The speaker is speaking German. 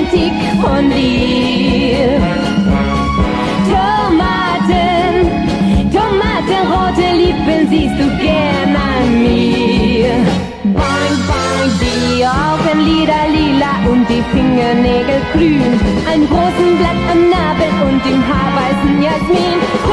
ein Tick von dir. Tomatenrote Lippen siehst du gern an mir. Boing, boing, die Augenlider lila und die Fingernägel grün. Ein großen Blatt am Nabel und im Haar weißen Jasmin.